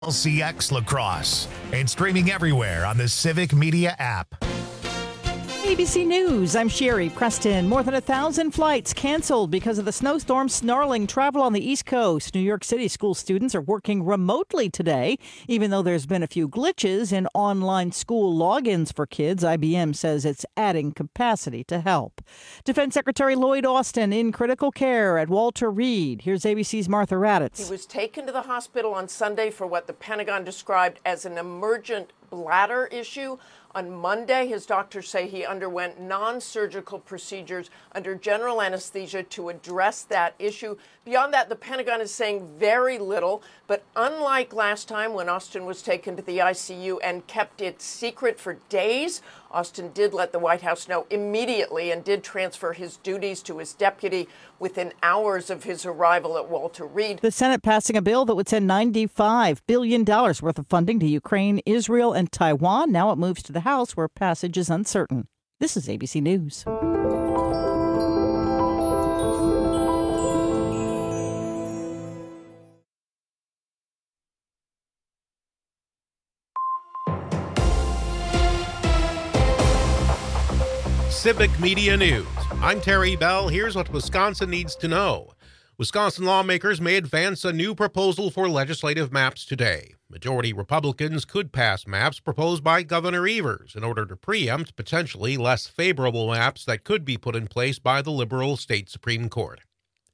LCX Lacrosse and streaming everywhere on the Civic Media app. ABC News, I'm Sherry Preston. More than 1,000 flights canceled because of the snowstorm snarling travel on the East Coast. New York City school students are working remotely today, even though there's been a few glitches in online school logins for kids. IBM says it's adding capacity to help. Defense Secretary Lloyd Austin in critical care at Walter Reed. Here's ABC's Martha Raddatz. He was taken to the hospital on Sunday for what the Pentagon described as an emergent bladder issue. On Monday, his doctors say he underwent non-surgical procedures under general anesthesia to address that issue. Beyond that, the Pentagon is saying very little. But unlike last time when Austin was taken to the ICU and kept it secret for days, Austin did let the White House know immediately and did transfer his duties to his deputy within hours of his arrival at Walter Reed. The Senate passing a bill that would send $95 billion worth of funding to Ukraine, Israel, and Taiwan. Now it moves to the House, where passage is uncertain. This is ABC News. Civic Media News. I'm Terry Bell. Here's what Wisconsin needs to know. Wisconsin lawmakers may advance a new proposal for legislative maps today. Majority Republicans could pass maps proposed by Governor Evers in order to preempt potentially less favorable maps that could be put in place by the liberal state Supreme Court.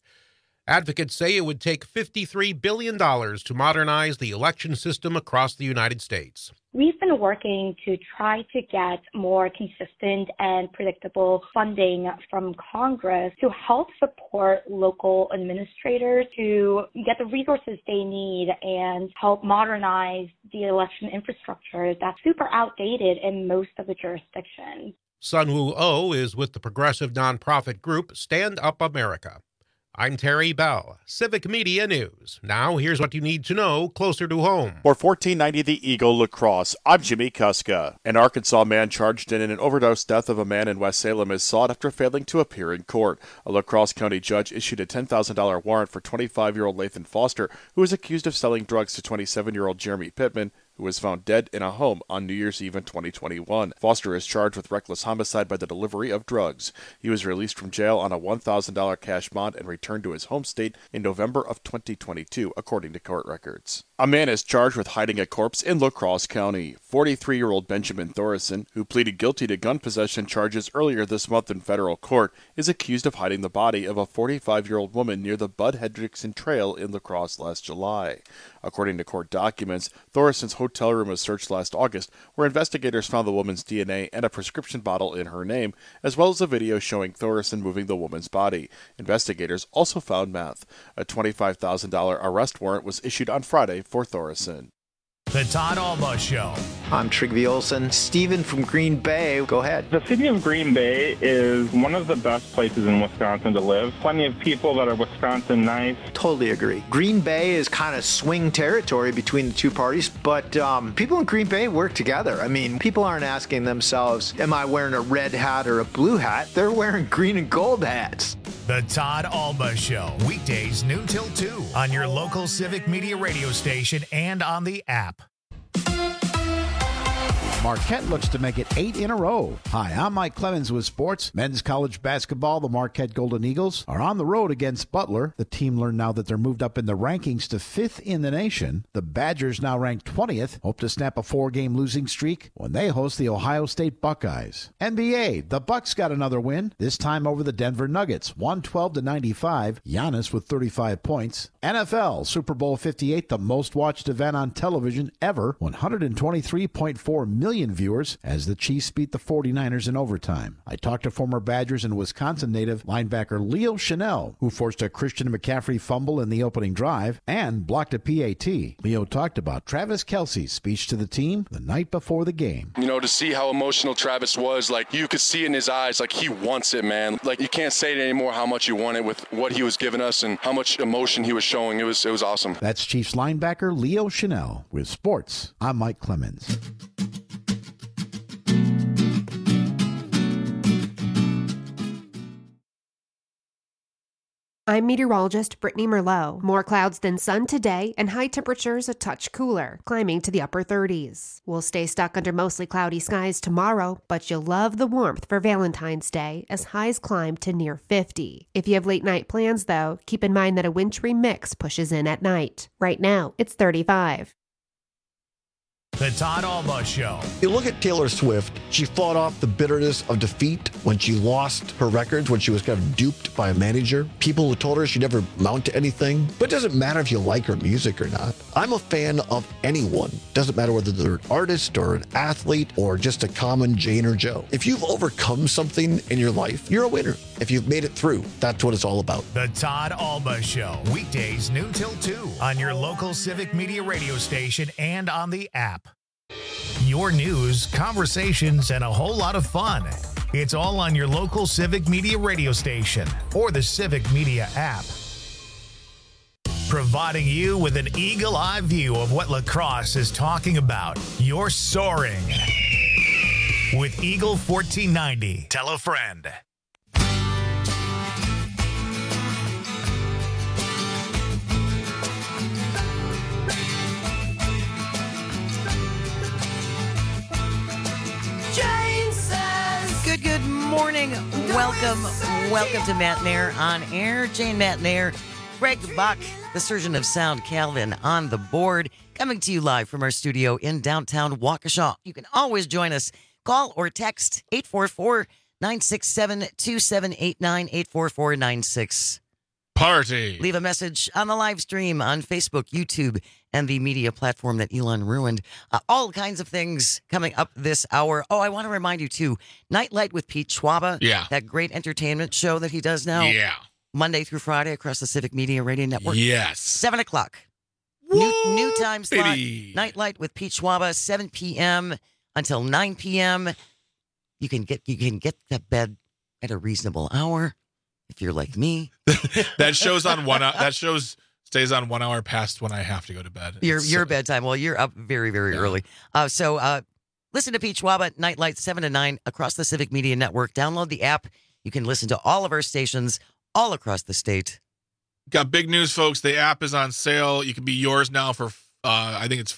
Advocates say it would take $53 billion to modernize the election system across the United States. We've been working to try to get more consistent and predictable funding from Congress to help support local administrators to get the resources they need and help modernize the election infrastructure that's super outdated in most of the jurisdictions. Sunwoo Oh is with the progressive nonprofit group Stand Up America. I'm Terry Bell, Civic Media News. Now, here's what you need to know closer to home. For 1490 The Eagle Lacrosse, I'm Jimmy Kuska. An Arkansas man charged in an overdose death of a man in West Salem is sought after failing to appear in court. A La Crosse County judge issued a $10,000 warrant for 25-year-old Lathan Foster, who is accused of selling drugs to 27-year-old Jeremy Pittman, who was found dead in a home on New Year's Eve in 2021. Foster is charged with reckless homicide by the delivery of drugs. He was released from jail on a $1,000 cash bond and returned to his home state in November of 2022, according to court records. A man is charged with hiding a corpse in La Crosse County. 43-year-old Benjamin Thoresen, who pleaded guilty to gun possession charges earlier this month in federal court, is accused of hiding the body of a 45-year-old woman near the Bud Hendrickson Trail in La Crosse last July. According to court documents, Thoresen's hotel room was searched last August, where investigators found the woman's DNA and a prescription bottle in her name, as well as a video showing Thoresen moving the woman's body. Investigators also found meth. A $25,000 arrest warrant was issued on Friday for Thoresen. The Todd Alba Show. I'm Trygve Olsen. Steven from Green Bay. Go ahead. The city of Green Bay is one of the best places in Wisconsin to live. Plenty of people that are Wisconsin nice. Totally agree. Green Bay is kind of swing territory between the two parties, but people in Green Bay work together. I mean, people aren't asking themselves, am I wearing a red hat or a blue hat? They're wearing green and gold hats. The Todd Alba Show. Weekdays noon till 2 on your local Civic Media radio station and on the app. Marquette looks to make it 8 in a row. Hi, I'm Mike Clemens with sports. Men's college basketball, the Marquette Golden Eagles, are on the road against Butler. The team learned now that they're moved up in the rankings to 5th in the nation. The Badgers, now ranked 20th, hope to snap a 4-game losing streak when they host the Ohio State Buckeyes. NBA, the Bucks got another win, this time over the Denver Nuggets, 112-95. Giannis with 35 points. NFL, Super Bowl 58, the most watched event on television ever, 123.4 million viewers as the Chiefs beat the 49ers in overtime. I talked to former Badgers and Wisconsin native linebacker Leo Chanel, who forced a Christian McCaffrey fumble in the opening drive and blocked a PAT. Leo talked about Travis Kelce's speech to the team the night before the game. You know, to see how emotional Travis was, like you could see in his eyes, like he wants it, man. Like you can't say it anymore how much you want it with what he was giving us and how much emotion he was showing. It was awesome. That's Chiefs linebacker Leo Chanel with sports. I'm Mike Clemens. I'm meteorologist Brittany Merlot. More clouds than sun today and high temperatures a touch cooler, climbing to the upper 30s. We'll stay stuck under mostly cloudy skies tomorrow, but you'll love the warmth for Valentine's Day as highs climb to near 50. If you have late night plans, though, keep in mind that a wintry mix pushes in at night. Right now, it's 35. The Todd Alba Show. You look at Taylor Swift, she fought off the bitterness of defeat when she lost her records, when she was kind of duped by a manager. People who told her she'd never amount to anything. But it doesn't matter if you like her music or not. I'm a fan of anyone. Doesn't matter whether they're an artist or an athlete or just a common Jane or Joe. If you've overcome something in your life, you're a winner. If you've made it through, that's what it's all about. The Todd Alba Show. Weekdays noon till 2 on your local Civic Media radio station and on the app. Your news, conversations, and a whole lot of fun. It's all on your local Civic Media radio station or the Civic Media app. Providing you with an eagle-eye view of what lacrosse is talking about. You're soaring with Eagle 1490. Tell a friend. Good morning. Welcome to Matt Nair on air. Jane Matt Nair, Greg Buck, the surgeon of sound, Calvin on the board, coming to you live from our studio in downtown Waukesha. You can always join us. Call or text 844-967-2789, 844-96. Party. Leave a message on the live stream on Facebook, YouTube, and the media platform that Elon ruined. All kinds of things coming up this hour. Oh, I want to remind you, too, Nightlight with Pete Schwaba. Yeah. That great entertainment show that he does now. Yeah. Monday through Friday across the Civic Media Radio Network. Yes. 7 o'clock. New time slot. Nightlight with Pete Schwaba, 7 p.m. until 9 p.m. You can get to bed at a reasonable hour. If you're like me, that show's on stays on 1 hour past when I have to go to bed. Your bedtime. Well, you're up very, very early. So listen to Pete Schwaba, Nightlight, 7 to 9 across the Civic Media Network. Download the app. You can listen to all of our stations all across the state. Got big news, folks. The app is on sale. You can be yours now for, I think it's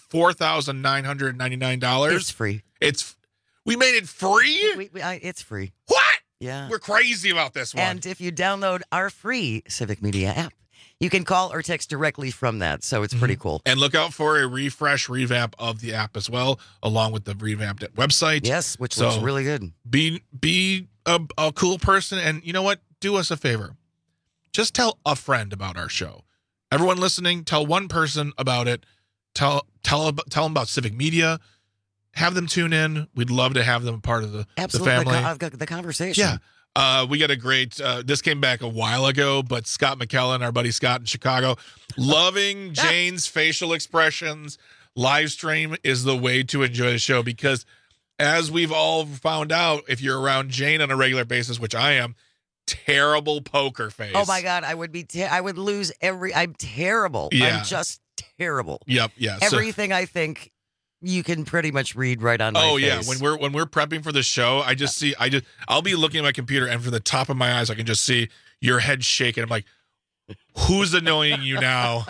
$4,999. It's free. We made it free? It's free. What? Yeah. We're crazy about this one. And if you download our free Civic Media app, you can call or text directly from that. So it's pretty cool. And look out for a revamp of the app as well, along with the revamped website. Yes, which looks really good. Be a cool person. And you know what? Do us a favor. Just tell a friend about our show. Everyone listening, tell one person about it. Tell them about Civic Media. Have them tune in. We'd love to have them a part of the family. The conversation. Yeah. We got a great, this came back a while ago, but Scott McKellen, our buddy Scott in Chicago, loving Jane's facial expressions. Live stream is the way to enjoy the show because as we've all found out, if you're around Jane on a regular basis, which I am, terrible poker face. Oh my God. I would lose I'm terrible. Yeah. I'm just terrible. Yep. Yeah. Everything I think you can pretty much read right on my face. Oh yeah, when we're prepping for the show, I'll be looking at my computer and from the top of my eyes I can just see your head shaking. I'm like, who's annoying you now?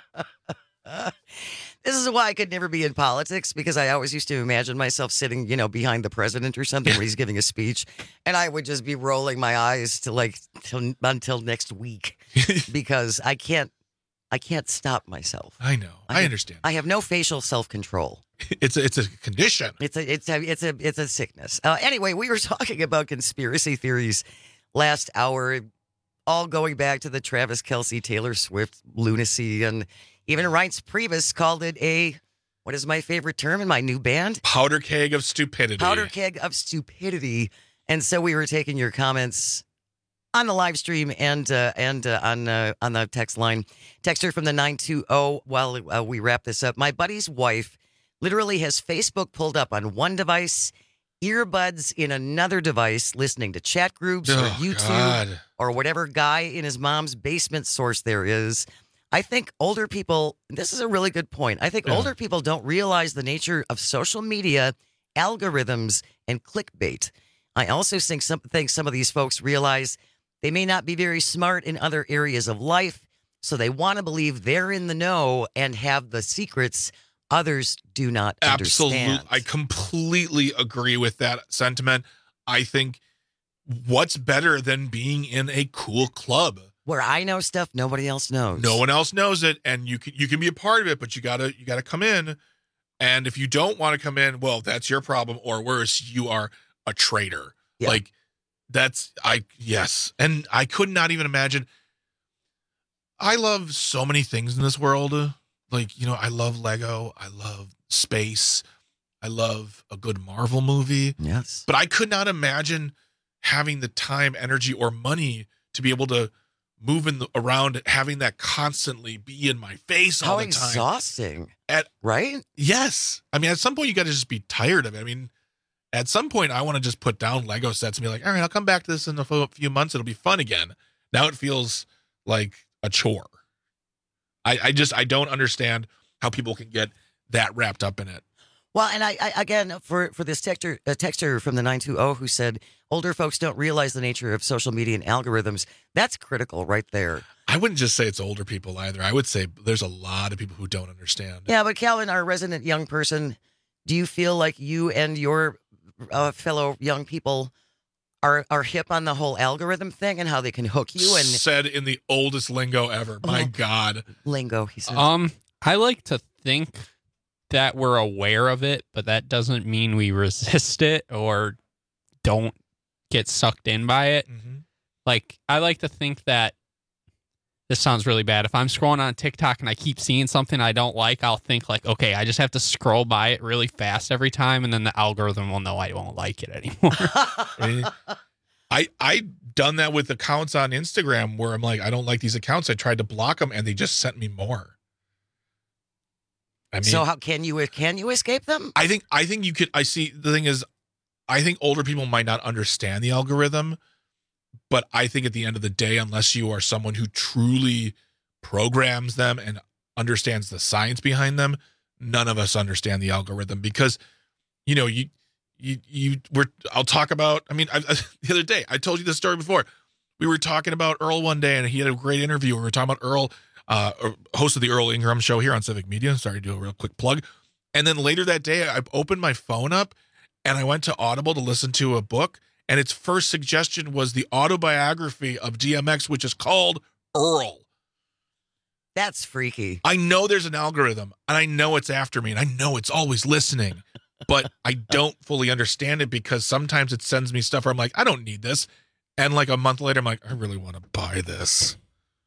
This is why I could never be in politics because I always used to imagine myself sitting, behind the president or something when he's giving a speech, and I would just be rolling my eyes until next week because I can't stop myself. I know. I understand. I have no facial self-control. It's a condition. It's a sickness. Anyway, we were talking about conspiracy theories last hour, all going back to the Travis Kelce, Taylor Swift lunacy, and even Reince Priebus called it what is my favorite term in my new band? Powder keg of stupidity. Powder keg of stupidity. And so we were taking your comments on the live stream and on the text line. Texter from the 920 while we wrap this up. My buddy's wife literally has Facebook pulled up on one device, earbuds in another device, listening to chat groups or YouTube or whatever guy in his mom's basement source there is. I think older people, this is a really good point. I think older people don't realize the nature of social media, algorithms, and clickbait. I also think some of these folks realize They may not be very smart in other areas of life, so they want to believe they're in the know and have the secrets others do not understand. Absolutely. I completely agree with that sentiment. I think what's better than being in a cool club where I know stuff nobody else knows. No one else knows it, and you can be a part of it, but you gotta come in. And if you don't want to come in, well, that's your problem, or worse, you are a traitor. Yeah. Like yes. And I could not even imagine. I love so many things in this world. Like, you know, I love Lego. I love space. I love a good Marvel movie. Yes. But I could not imagine having the time, energy, or money to be able to move around, having that constantly be in my face all the time. How exhausting. Right? Yes. I mean, at some point, you got to just be tired of it. I mean, at some point, I want to just put down Lego sets and be like, all right, I'll come back to this in a few months. It'll be fun again. Now it feels like a chore. I don't understand how people can get that wrapped up in it. Well, and I again, for this texter from the 920 who said older folks don't realize the nature of social media and algorithms, that's critical right there. I wouldn't just say it's older people either. I would say there's a lot of people who don't understand. Yeah, but Calvin, our resident young person, do you feel like you and your fellow young people are hip on the whole algorithm thing and how they can hook you? And said in the oldest lingo ever. My God. Lingo, he said. I like to think that we're aware of it, but that doesn't mean we resist it or don't get sucked in by it. Mm-hmm. Like, I like to think that this sounds really bad. If I'm scrolling on TikTok and I keep seeing something I don't like, I'll think like, okay, I just have to scroll by it really fast every time, and then the algorithm will know I won't like it anymore. I done that with accounts on Instagram where I'm like, I don't like these accounts. I tried to block them, and they just sent me more. I mean, so how can you escape them? I think you could. I see. The thing is, I think older people might not understand the algorithm, but I think at the end of the day, unless you are someone who truly programs them and understands the science behind them, none of us understand the algorithm because, you know, I'll talk about. I mean, the other day I told you this story before. We were talking about Earl one day, and he had a great interview. We were talking about Earl. Host of the Earl Ingram Show here on Civic Media. Sorry to do a real quick plug. And then later that day, I opened my phone up and I went to Audible to listen to a book. And its first suggestion was the autobiography of DMX, which is called Earl. That's freaky. I know there's an algorithm and I know it's after me and I know it's always listening, but I don't fully understand it because sometimes it sends me stuff where I'm like, I don't need this. And like a month later, I'm like, I really want to buy this.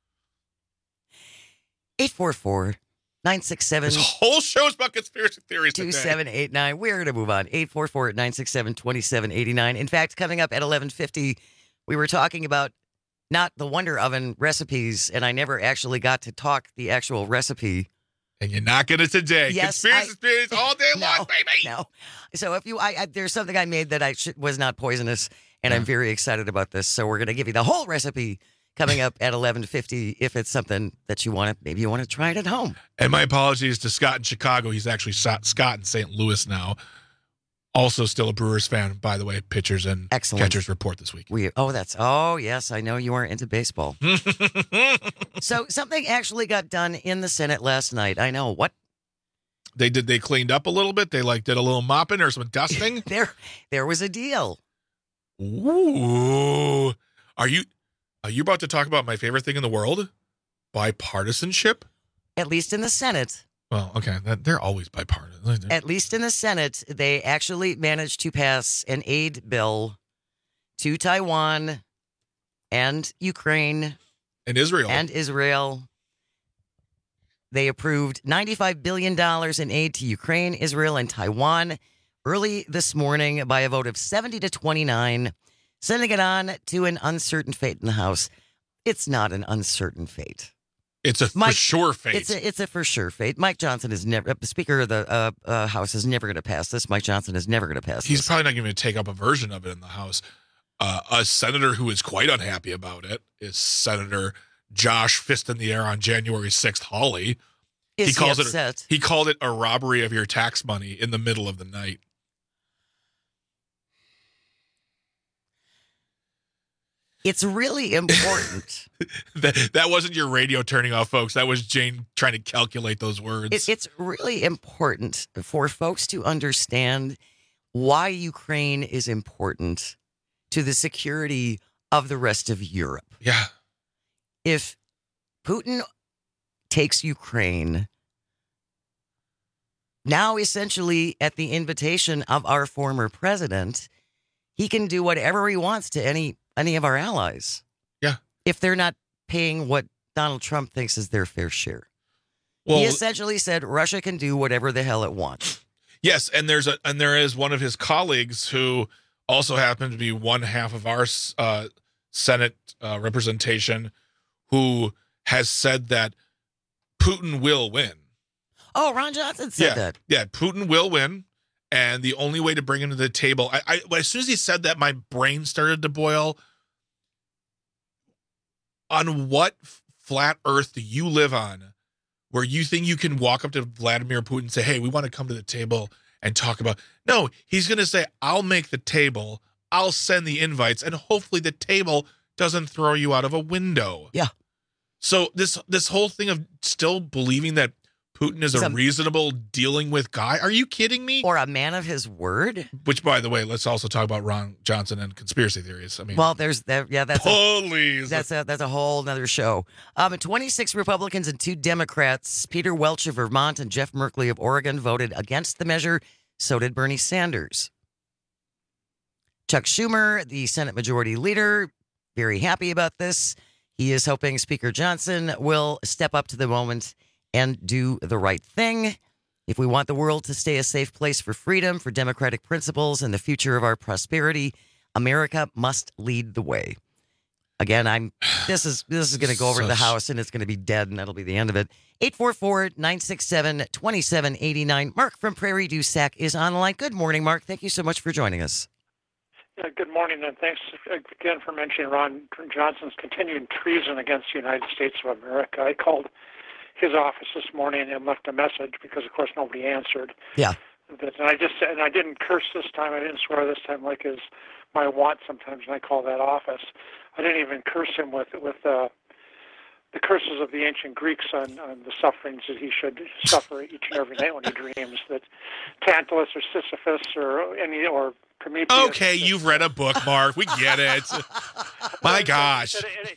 844-967. This whole show's about conspiracy theories. 2789. We're going to move on. 844-967-2789. In fact, coming up at 11:50, we were talking about not the Wonder Oven recipes, and I never actually got to talk the actual recipe. And you're not going to today. Yes, conspiracy theories all day long, baby. No. So if you, there's something I made that was not poisonous, and I'm very excited about this. So we're going to give you the whole recipe coming up at 11:50 if it's something that you want to, maybe you want to try it at home. And my apologies to Scott in Chicago. He's actually Scott in St. Louis now. Also still a Brewers fan, by the way. Pitchers and catchers report this week. Yes, I know you aren't into baseball. So something actually got done in the Senate last night. I know. What? They cleaned up a little bit. They did a little mopping or some dusting. There was a deal. Ooh. Are you about to talk about my favorite thing in the world? Bipartisanship? At least in the Senate. Well, okay. They're always bipartisan. At least in the Senate, they actually managed to pass an aid bill to Taiwan and Ukraine. And Israel. They approved $95 billion in aid to Ukraine, Israel, and Taiwan early this morning by a vote of 70-29. Sending it on to an uncertain fate in the House. It's not an uncertain fate. It's a for sure fate. It's a for sure fate. Mike Johnson is never, the Speaker of the House is never going to pass this. Mike Johnson is never going to pass this. He's probably not going to take up a version of it in the House. A senator who is quite unhappy about it is Senator Josh Fist in the Air on January 6th, Hawley. He called it a robbery of your tax money in the middle of the night. It's really important. that wasn't your radio turning off, folks. That was Jane trying to calculate those words. It's really important for folks to understand why Ukraine is important to the security of the rest of Europe. Yeah. If Putin takes Ukraine, now essentially at the invitation of our former president, he can do whatever he wants to any of our allies. Yeah. If they're not paying what Donald Trump thinks is their fair share. Well, he essentially said Russia can do whatever the hell it wants. Yes, and there is one of his colleagues who also happened to be one half of our Senate representation who has said that Putin will win. Oh, Ron Johnson said that. Yeah, Putin will win. And the only way to bring him to the table, as soon as he said that, my brain started to boil. On what flat earth do you live on where you think you can walk up to Vladimir Putin and say, hey, we want to come to the table and talk about... No, he's going to say, I'll make the table, I'll send the invites, and hopefully the table doesn't throw you out of a window. Yeah. So this whole thing of still believing that Putin is a reasonable dealing with guy. Are you kidding me? Or a man of his word? Which, by the way, let's also talk about Ron Johnson and conspiracy theories. I mean, well, there's that. Yeah, that's please. That's a whole nother show. 26 Republicans and 2 Democrats, Peter Welch of Vermont and Jeff Merkley of Oregon, voted against the measure. So did Bernie Sanders. Chuck Schumer, the Senate Majority Leader, very happy about this. He is hoping Speaker Johnson will step up to the moment and do the right thing. If we want the world to stay a safe place for freedom, for democratic principles, and the future of our prosperity, America must lead the way. Again, this is going to go over to the House, and it's going to be dead, and that'll be the end of it. 844-967-2789. Mark from Prairie du Sac is on the line. Good morning, Mark. Thank you so much for joining us. Good morning, and thanks again for mentioning Ron Johnson's continued treason against the United States of America. I called his office this morning and left a message because, of course, nobody answered. Yeah. And I didn't curse this time. I didn't swear this time, like is my want sometimes when I call that office. I didn't even curse him with the curses of the ancient Greeks on the sufferings that he should suffer each and every night when he dreams. That Tantalus or Sisyphus or Prometheus. Okay, you've read a book, Mark. We get it. My gosh.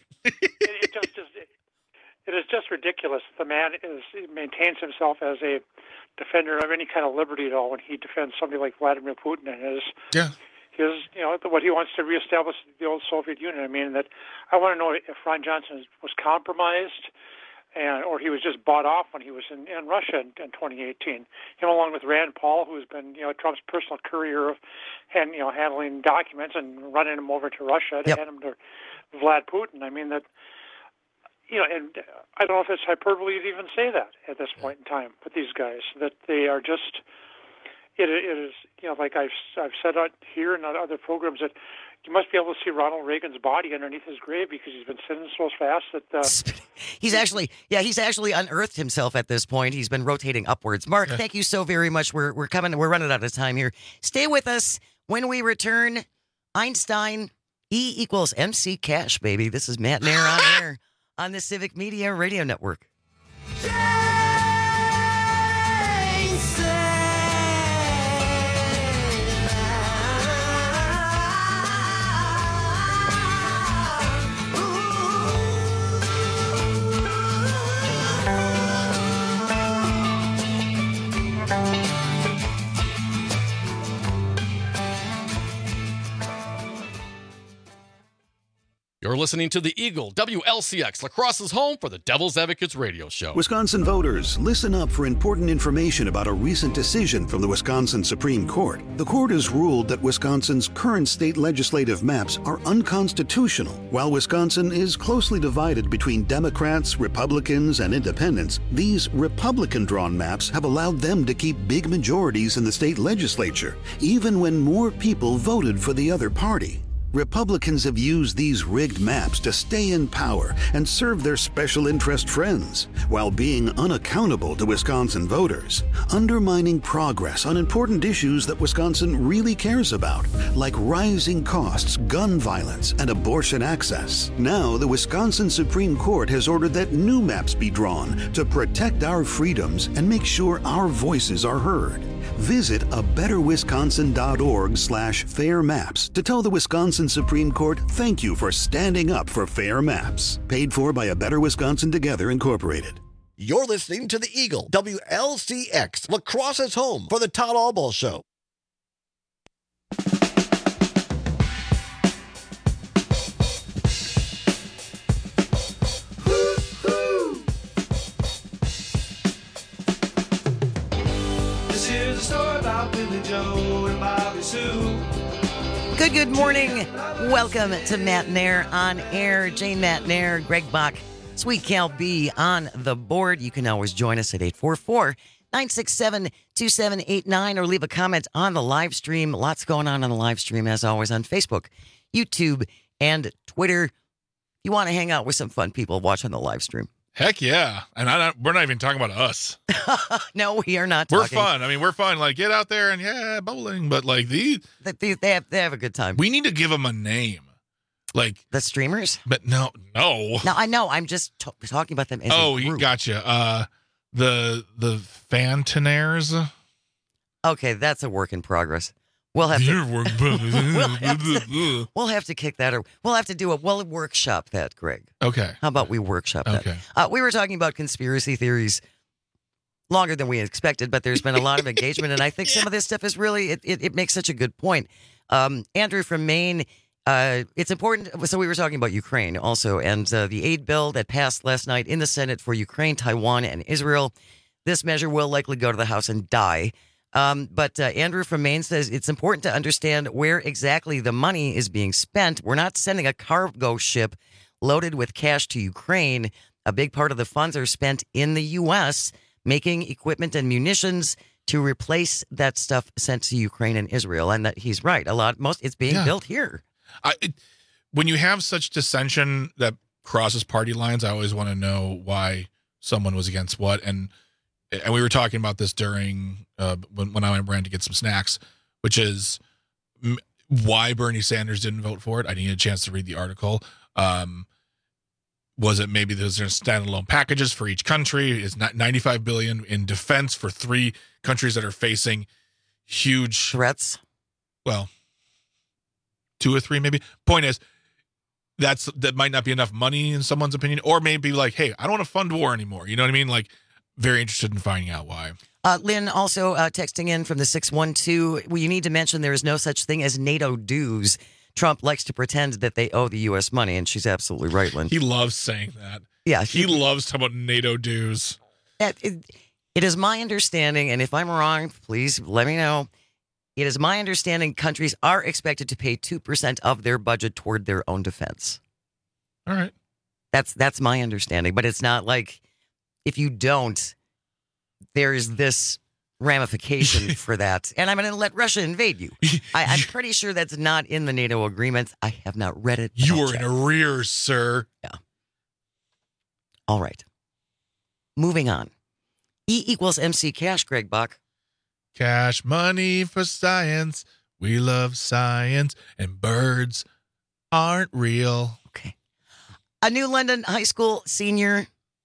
It is just ridiculous. The man maintains himself as a defender of any kind of liberty at all when he defends somebody like Vladimir Putin and his what he wants to reestablish the old Soviet Union. I mean, that I want to know if Ron Johnson was compromised or he was just bought off when he was in Russia in 2018. Him along with Rand Paul, who's been Trump's personal courier of handling documents and running them over to Russia to hand them to Vlad Putin. I mean that. And I don't know if it's hyperbole to even say that at this point in time with these guys, that they are just, it is, like I've said out here and other programs, that you must be able to see Ronald Reagan's body underneath his grave because he's been sinning so fast that... he's actually unearthed himself at this point. He's been rotating upwards. Mark, thank you so very much. We're running out of time here. Stay with us. When we return, Einstein, E equals MC Cash, baby. This is Matt Nair on air on the Civic Media Radio Network. You're listening to The Eagle, WLCX, La Crosse's home for the Devil's Advocates radio show. Wisconsin voters, listen up for important information about a recent decision from the Wisconsin Supreme Court. The court has ruled that Wisconsin's current state legislative maps are unconstitutional. While Wisconsin is closely divided between Democrats, Republicans, and independents, these Republican-drawn maps have allowed them to keep big majorities in the state legislature, even when more people voted for the other party. Republicans have used these rigged maps to stay in power and serve their special interest friends, while being unaccountable to Wisconsin voters, undermining progress on important issues that Wisconsin really cares about, like rising costs, gun violence, and abortion access. Now, the Wisconsin Supreme Court has ordered that new maps be drawn to protect our freedoms and make sure our voices are heard. Visit abetterwisconsin.org/fair maps to tell the Wisconsin Supreme Court thank you for standing up for fair maps. Paid for by A Better Wisconsin Together, Incorporated. You're listening to the Eagle, WLCX, Lacrosse's home for the Todd Albaugh Show. Good morning. Welcome to Matt Nair on Air. Jane Matt Nair, Greg Bach, Sweet Cal B on the board. You can always join us at 844-967-2789 or leave a comment on the live stream. Lots going on the live stream, as always, on Facebook, YouTube, and Twitter. If you want to hang out with some fun people watching the live stream. Heck yeah. And we're not even talking about us. No, we are not We're talking. fun. I mean, we're fun. Like, get out there and, bowling. But, like, They have a good time. we need to give them a name. Like, The streamers? but no. No, I know. I'm just talking about them as a You group. gotcha. The Fantonaires. Okay, that's a work in progress. We'll have to. We'll have to kick that, or we'll have to do we'll workshop that, Greg. Okay. How about we workshop that? Okay. We were talking about conspiracy theories longer than we expected, but there's been a lot of engagement, and I think some of this stuff is really it makes such a good point. Andrew from Maine. It's important. So we were talking about Ukraine also, and the aid bill that passed last night in the Senate for Ukraine, Taiwan, and Israel. This measure will likely go to the House and die. But Andrew from Maine says it's important to understand where exactly the money is being spent. We're not sending a cargo ship loaded with cash to Ukraine. A big part of the funds are spent in the U.S., making equipment and munitions to replace that stuff sent to Ukraine and Israel. And that he's right. It's being built here. When you have such dissension that crosses party lines, I always want to know why someone was against what. And we were talking about this during when I ran to get some snacks, which is why Bernie Sanders didn't vote for it. I didn't get a chance to read the article. Was it maybe there's standalone packages for each country? Is not $95 billion in defense for 3 countries that are facing huge threats? Well, 2 or 3 maybe. Point is, that might not be enough money in someone's opinion, or maybe like, hey, I don't want to fund war anymore. You know what I mean? Like, very interested in finding out why. Lynn also texting in from the 612. Well, you need to mention there is no such thing as NATO dues. Trump likes to pretend that they owe the U.S. money, and she's absolutely right, Lynn. He loves saying that. Yeah. He loves talking about NATO dues. It is my understanding, and if I'm wrong, please let me know. It is my understanding countries are expected to pay 2% of their budget toward their own defense. All right. That's my understanding, but it's not like if you don't, there's this ramification for that. And I'm going to let Russia invade you. I'm pretty sure that's not in the NATO agreements. I have not read it. You are in arrears, sir. Yeah. All right. Moving on. E equals MC Cash, Greg Bach. Cash money for science. We love science, and birds aren't real. Okay. A New London high school senior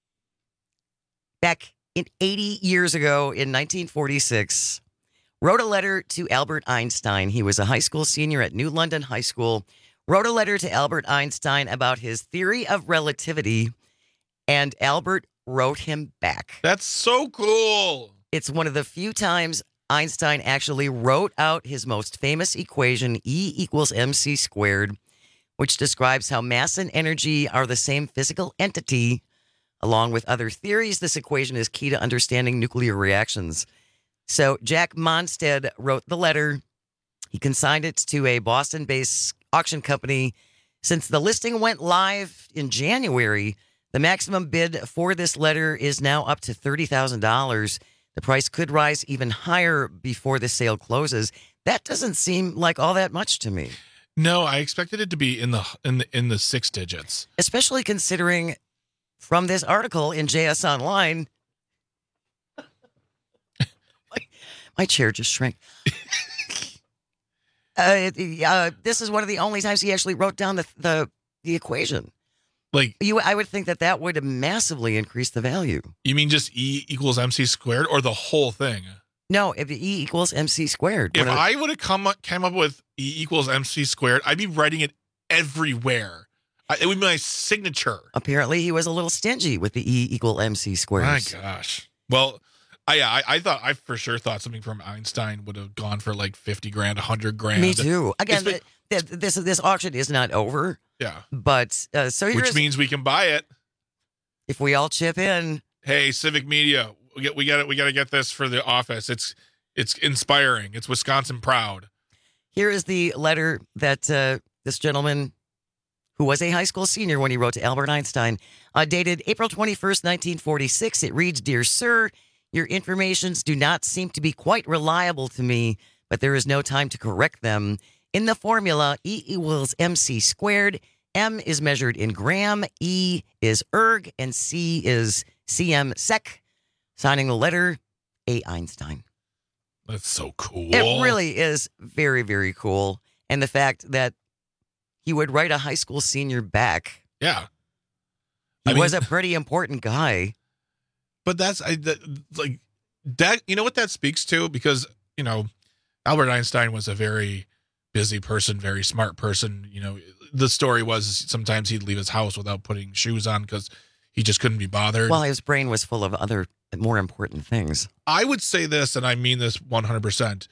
back in 80 years ago in 1946 wrote a letter to Albert Einstein. He was a high school senior at New London High School, wrote a letter to Albert Einstein about his theory of relativity, and Albert wrote him back. That's so cool. It's one of the few times Einstein actually wrote out his most famous equation, E equals mc squared, which describes how mass and energy are the same physical entity. Along with other theories, this equation is key to understanding nuclear reactions. So Jack Monstead wrote the letter. He consigned it to a Boston-based auction company. Since the listing went live in January, the maximum bid for this letter is now up to $30,000. The price could rise even higher before the sale closes. That doesn't seem like all that much to me. No, I expected it to be in the 6 digits. Especially considering from this article in JS Online, my chair just shrank. This is one of the only times he actually wrote down the equation. Like I would think that would massively increase the value. You mean just E equals MC squared or the whole thing? No, if E equals MC squared. If I would have came up with E equals MC squared, I'd be writing it everywhere. It would be my signature. Apparently, he was a little stingy with the E equal MC squared. My gosh. Well, I for sure thought something from Einstein would have gone for like 50 grand, 100 grand. Me too. Again, this auction is not over. Yeah. But so which means we can buy it if we all chip in. Hey, Civic Media, we got to get this for the office. It's inspiring. It's Wisconsin proud. Here is the letter that this gentleman, who was a high school senior when he wrote to Albert Einstein, dated April 21st, 1946. It reads, "Dear Sir, your informations do not seem to be quite reliable to me, but there is no time to correct them. In the formula, E equals MC squared. M is measured in gram, E is erg, and C is cm sec. Signing the letter, A. Einstein." That's so cool. It really is very, very cool. And the fact that he would write a high school senior back. Yeah. He was a pretty important guy. But like that, you know what that speaks to? Because, Albert Einstein was a very busy person, very smart person. The story was sometimes he'd leave his house without putting shoes on because he just couldn't be bothered. Well, his brain was full of other more important things. I would say this, and I mean this 100%.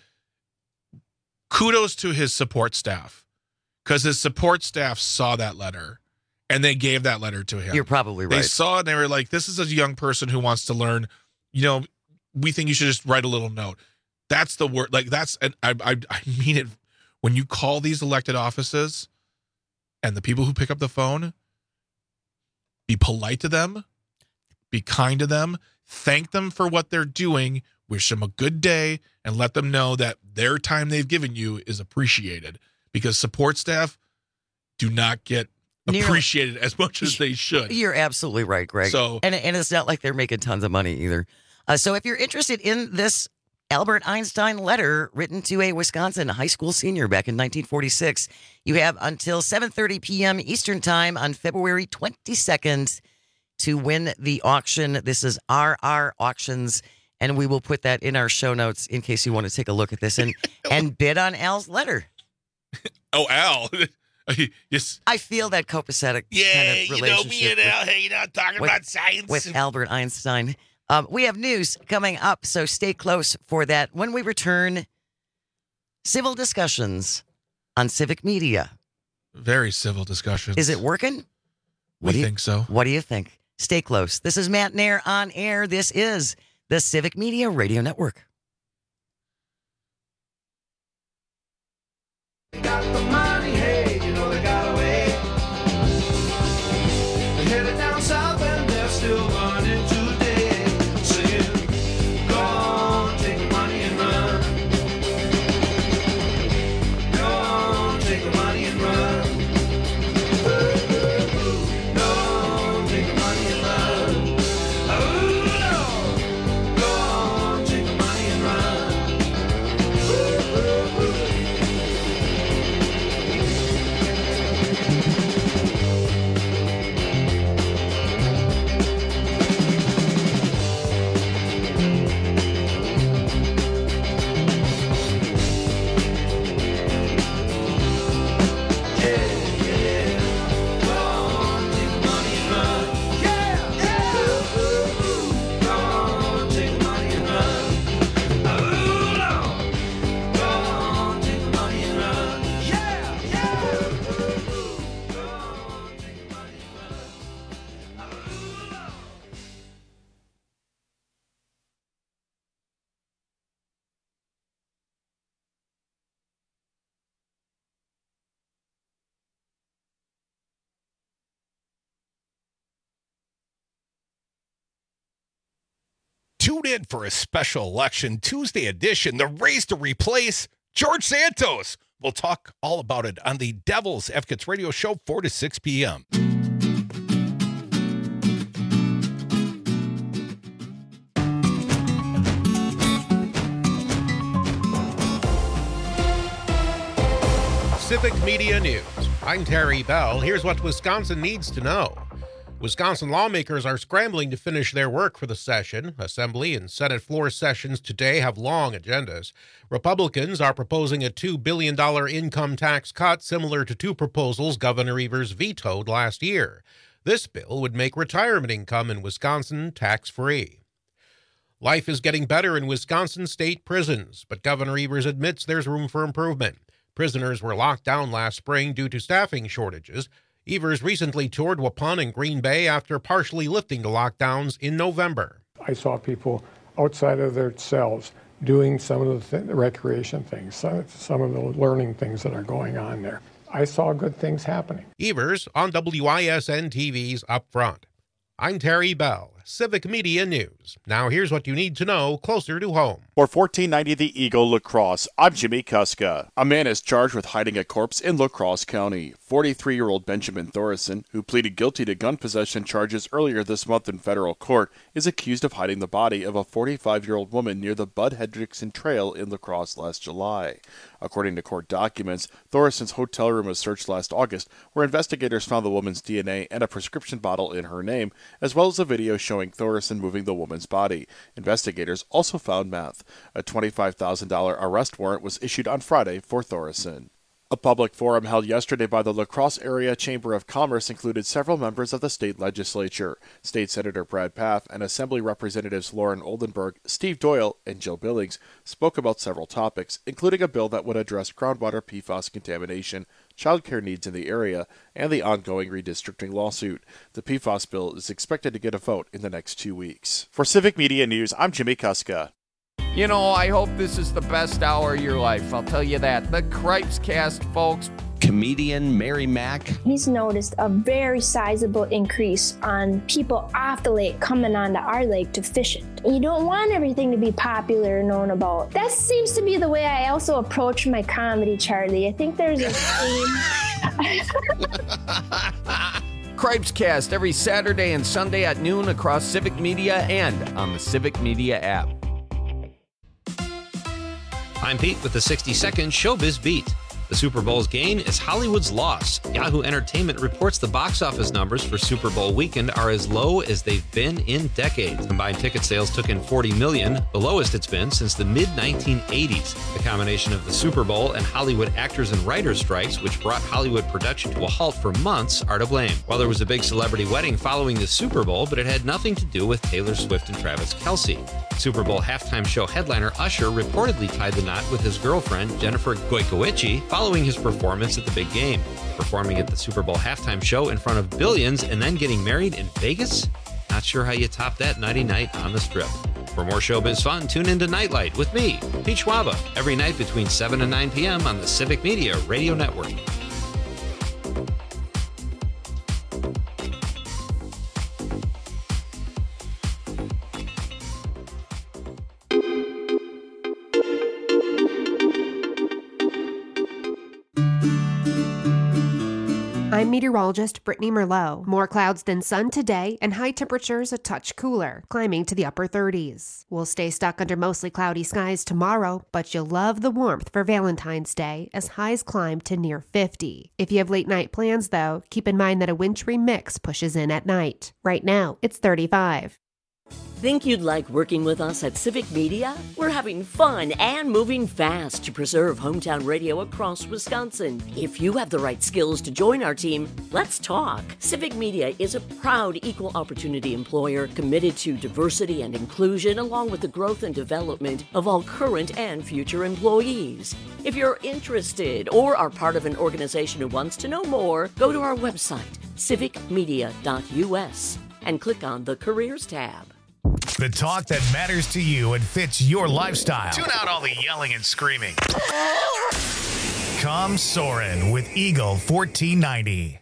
Kudos to his support staff, because his support staff saw that letter and they gave that letter to him. You're probably right. They saw it and they were like, this is a young person who wants to learn. We think you should just write a little note. That's the word. Like and I mean it. When you call these elected offices and the people who pick up the phone, be polite to them, be kind to them, thank them for what they're doing, wish them a good day, and let them know that their time they've given you is appreciated, because support staff do not get appreciated as much as they should. You're absolutely right, Greg. So, and it's not like they're making tons of money either. So if you're interested in this Albert Einstein letter written to a Wisconsin high school senior back in 1946, you have until 7:30 p.m. Eastern Time on February 22nd to win the auction. This is RR Auctions, and we will put that in our show notes in case you want to take a look at this and bid on Al's letter. Oh, Al. Yes. I feel that copacetic kind of relationship. Me and Al hanging out talking about science. With Albert Einstein. We have news coming up, so stay close for that. When we return, civil discussions on Civic Media. Very civil discussions. Is it working? We think so. What do you think? Stay close. This is Matt Nair on air. This is the Civic Media Radio Network. They got the money, hey, they got away. They're headed down south and they're still running today. Saying, go on, take the money and run. Go on, take the money and run. Go on, take the money and run. Go on, take the money and run. Tune in for a special election Tuesday edition, the race to replace George Santos. We'll talk all about it on the Devils Advocates Radio Show, 4 to 6 p.m. Civic Media News. I'm Terry Bell. Here's what Wisconsin needs to know. Wisconsin lawmakers are scrambling to finish their work for the session. Assembly and Senate floor sessions today have long agendas. Republicans are proposing a $2 billion income tax cut similar to two proposals Governor Evers vetoed last year. This bill would make retirement income in Wisconsin tax-free. Life is getting better in Wisconsin state prisons, but Governor Evers admits there's room for improvement. Prisoners were locked down last spring due to staffing shortages. Evers recently toured Waupun and Green Bay after partially lifting the lockdowns in November. I saw people outside of their cells doing some of the recreation things, some of the learning things that are going on there. I saw good things happening. Evers on WISN TV's Up Front. I'm Terry Bell, Civic Media News. Now here's what you need to know closer to home. For 1490 The Eagle La Crosse, I'm Jimmy Kuska. A man is charged with hiding a corpse in La Crosse County. 43-year-old Benjamin Thoresen, who pleaded guilty to gun possession charges earlier this month in federal court, is accused of hiding the body of a 45-year-old woman near the Bud Hendrickson Trail in La Crosse last July. According to court documents, Thoresen's hotel room was searched last August, where investigators found the woman's DNA and a prescription bottle in her name, as well as a video showing Thoresen moving the woman's body. Investigators also found meth. A $25,000 arrest warrant was issued on Friday for Thoresen. A public forum held yesterday by the La Crosse Area Chamber of Commerce included several members of the state legislature. State Senator Brad Pfaff and Assembly Representatives Lauren Oldenburg, Steve Doyle, and Jill Billings spoke about several topics, including a bill that would address groundwater PFAS contamination, childcare needs in the area, and the ongoing redistricting lawsuit. The PFAS bill is expected to get a vote in the next 2 weeks. For Civic Media News, I'm Jimmy Kuska. You know, I hope this is the best hour of your life. I'll tell you that. The Cripes Cast, folks. Comedian Mary Mack. He's noticed a very sizable increase on people off the lake coming onto our lake to fish it. You don't want everything to be popular and known about. That seems to be the way I also approach my comedy, Charlie. I think there's a theme. Cripes Cast every Saturday and Sunday at noon across Civic Media and on the Civic Media app. I'm Pete with the 60-second Showbiz Beat. The Super Bowl's gain is Hollywood's loss. Yahoo Entertainment reports the box office numbers for Super Bowl weekend are as low as they've been in decades. Combined ticket sales took in $40 million, the lowest it's been since the mid-1980s. The combination of the Super Bowl and Hollywood actors and writers strikes, which brought Hollywood production to a halt for months, are to blame. Well, there was a big celebrity wedding following the Super Bowl, but it had nothing to do with Taylor Swift and Travis Kelce. Super Bowl halftime show headliner Usher reportedly tied the knot with his girlfriend, Jennifer Goikoichi, following his performance at the big game. Performing at the Super Bowl halftime show in front of billions and then getting married in Vegas? Not sure how you top that nighty night on the Strip. For more showbiz fun, tune into Nightlight with me, Pete Schwaba, every night between 7 and 9 p.m. on the Civic Media Radio Network. I'm meteorologist Brittany Merlot. More clouds than sun today and high temperatures a touch cooler, climbing to the upper 30s. We'll stay stuck under mostly cloudy skies tomorrow, but you'll love the warmth for Valentine's Day as highs climb to near 50. If you have late night plans though, keep in mind that a wintry mix pushes in at night. Right now, it's 35. Think you'd like working with us at Civic Media? We're having fun and moving fast to preserve hometown radio across Wisconsin. If you have the right skills to join our team, let's talk. Civic Media is a proud equal opportunity employer committed to diversity and inclusion along with the growth and development of all current and future employees. If you're interested or are part of an organization who wants to know more, go to our website, civicmedia.us, and click on the Careers tab. The talk that matters to you and fits your lifestyle. Tune out all the yelling and screaming. Come Soarin' with Eagle 1490.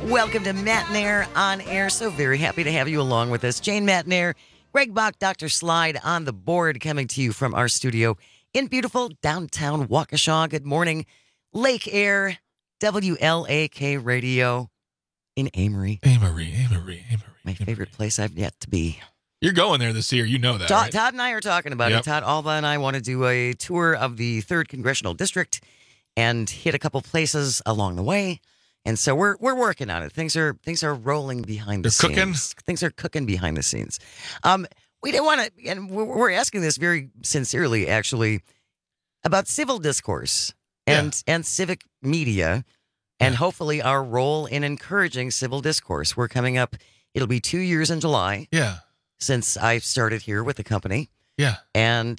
Welcome to Matt Nair on Air. So very happy to have you along with us. Jane Matt Nair, Greg Bach, Dr. Slide on the board, coming to you from our studio in beautiful downtown Waukesha. Good morning. Lake Air, WLAK Radio in Amory. Amory. My favorite place I've yet to be. You're going there this year. You know that, right? Todd and I are talking about it. Todd Alva and I want to do a tour of the 3rd Congressional District and hit a couple places along the way. And so we're working on it. Things are rolling behind the scenes. Cooking? Things are cooking behind the scenes. We didn't want to, and we're asking this very sincerely, actually, about civil discourse and civic media, and hopefully our role in encouraging civil discourse. We're coming up. It'll be 2 years in July. Yeah. Since I started here with the company. Yeah. And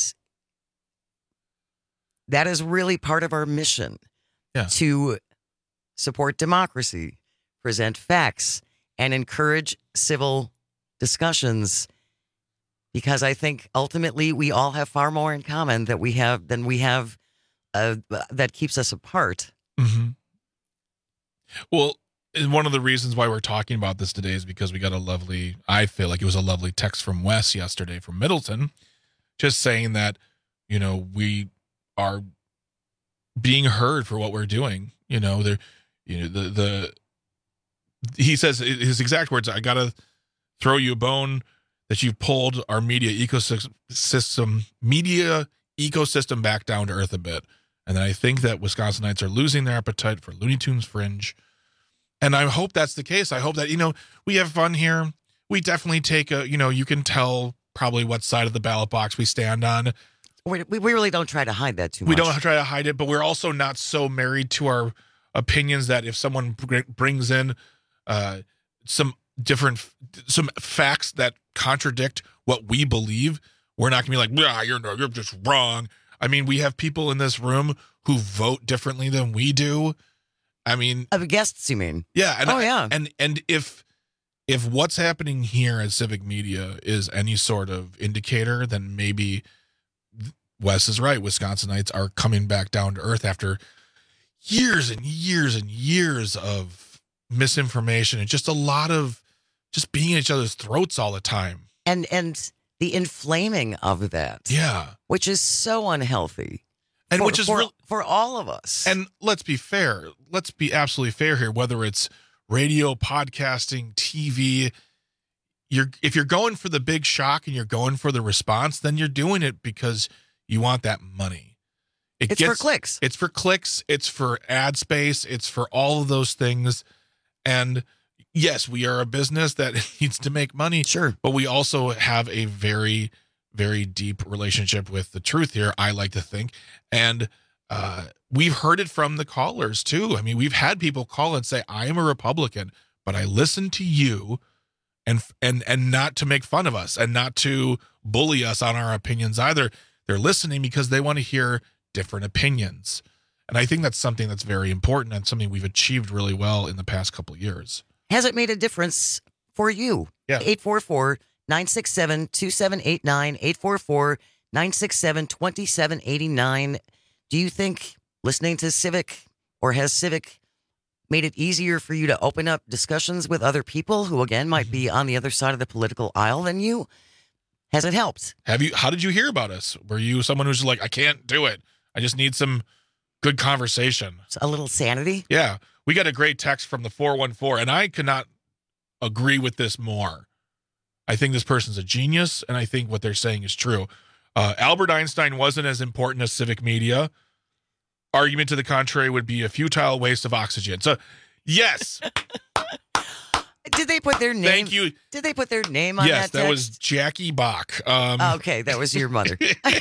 that is really part of our mission. Yeah. To support democracy, present facts, and encourage civil discussions, because I think ultimately we all have far more in common than we have that keeps us apart. Mm-hmm. Well, and one of the reasons why we're talking about this today is because we got I feel like it was a lovely text from Wes yesterday from Middleton, just saying that, we are being heard for what we're doing. He says his exact words, I got to throw you a bone that you've pulled our media ecosystem back down to earth a bit. And then I think that Wisconsinites are losing their appetite for Looney Tunes Fringe. And I hope that's the case. I hope that, we have fun here. We definitely take you can tell probably what side of the ballot box we stand on. We really don't try to hide that too much. We don't try to hide it, but we're also not so married to our opinions that if someone brings in some facts that contradict what we believe, we're not going to be like, you're just wrong. I mean, we have people in this room who vote differently than we do. I mean, of guests, you mean? Yeah. And if what's happening here at Civic Media is any sort of indicator, then maybe Wes is right. Wisconsinites are coming back down to earth after years and years and years of misinformation and just a lot of just being at each other's throats all the time. And the inflaming of that. Yeah. Which is so unhealthy. And which is for all of us. And let's be fair. Let's be absolutely fair here. Whether it's radio, podcasting, TV, if you're going for the big shock and you're going for the response, then you're doing it because you want that money. It's for clicks. It's for clicks. It's for ad space. It's for all of those things. And yes, we are a business that needs to make money. Sure. But we also have a very, very deep relationship with the truth here, I like to think. And we've heard it from the callers too. I mean, we've had people call and say, I am a Republican, but I listen to you and not to make fun of us and not to bully us on our opinions either. They're listening because they want to hear different opinions. And I think that's something that's very important and something we've achieved really well in the past couple of years. Has it made a difference for you? Yeah. 844-967-2789, 844-967-2789. Do you think listening to Civic, or has Civic made it easier for you to open up discussions with other people who, again, might be on the other side of the political aisle than you? Has it helped? How did you hear about us? Were you someone who's like, I can't do it. I just need some good conversation. A little sanity? Yeah. We got a great text from the 414, and I could not agree with this more. I think this person's a genius, and I think what they're saying is true. Albert Einstein wasn't as important as Civic Media. Argument to the contrary would be a futile waste of oxygen. So, yes. Did they put their name? Thank you. Did they put their name on that text? Yes, that was Jackie Bach. Okay, that was your mother.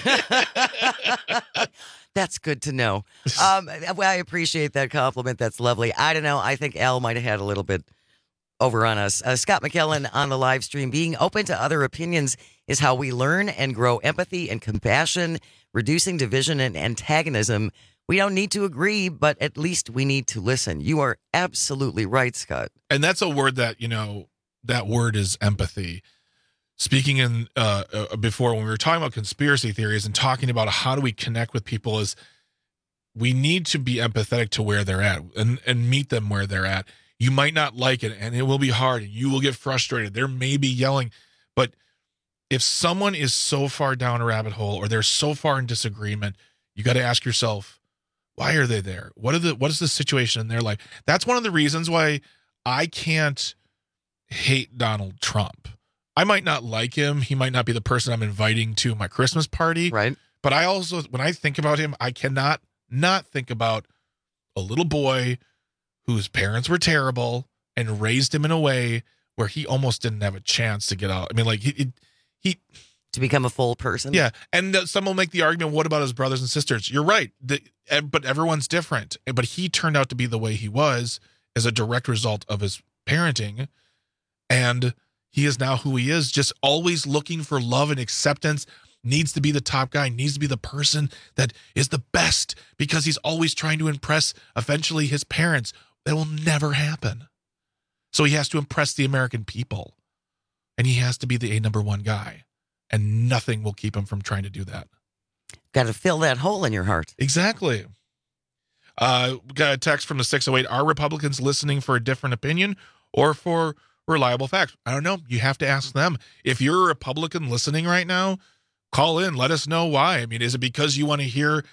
That's good to know. Well, I appreciate that compliment. That's lovely. I don't know. I think Al might have had a little bit over on us. Scott McKellen on the live stream. Being open to other opinions is how we learn and grow empathy and compassion, reducing division and antagonism. We don't need to agree, but at least we need to listen. You are absolutely right, Scott. And that's a word that, that word is empathy. Speaking in before, when we were talking about conspiracy theories and talking about how do we connect with people, is we need to be empathetic to where they're at and meet them where they're at. You might not like it, and it will be hard, and you will get frustrated. There may be yelling, but if someone is so far down a rabbit hole or they're so far in disagreement, you got to ask yourself, why are they there? What is the situation in their life? That's one of the reasons why I can't hate Donald Trump. I might not like him. He might not be the person I'm inviting to my Christmas party. Right. But I also, when I think about him, I cannot not think about a little boy whose parents were terrible and raised him in a way where he almost didn't have a chance to get out. I mean, like he to become a full person. Yeah. And some will make the argument, what about his brothers and sisters? You're right. But everyone's different. But he turned out to be the way he was as a direct result of his parenting. And he is now who he is, just always looking for love and acceptance, needs to be the top guy, needs to be the person that is the best because he's always trying to impress eventually his parents. That will never happen. So he has to impress the American people. And he has to be the number one guy. And nothing will keep him from trying to do that. Got to fill that hole in your heart. Exactly. We got a text from the 608. Are Republicans listening for a different opinion or for reliable facts? I don't know. You have to ask them. If you're a Republican listening right now, call in. Let us know why. I mean, is it because you want to hear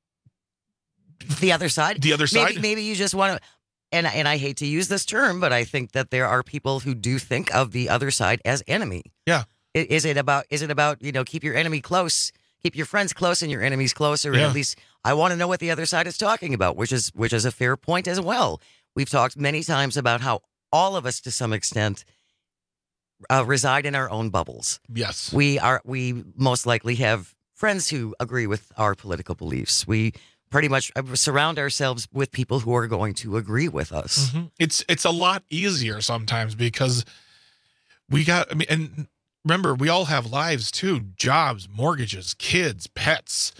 the other side? The other side? Maybe you just want to. And I hate to use this term, but I think that there are people who do think of the other side as enemy. Yeah. Is it about keep your enemy close, keep your friends close and your enemies closer? Yeah. At least I want to know what the other side is talking about, which is a fair point as well. We've talked many times about how all of us, to some extent, reside in our own bubbles. Yes. We most likely have friends who agree with our political beliefs. We pretty much surround ourselves with people who are going to agree with us. Mm-hmm. It's a lot easier sometimes because and remember, we all have lives too, jobs, mortgages, kids, pets,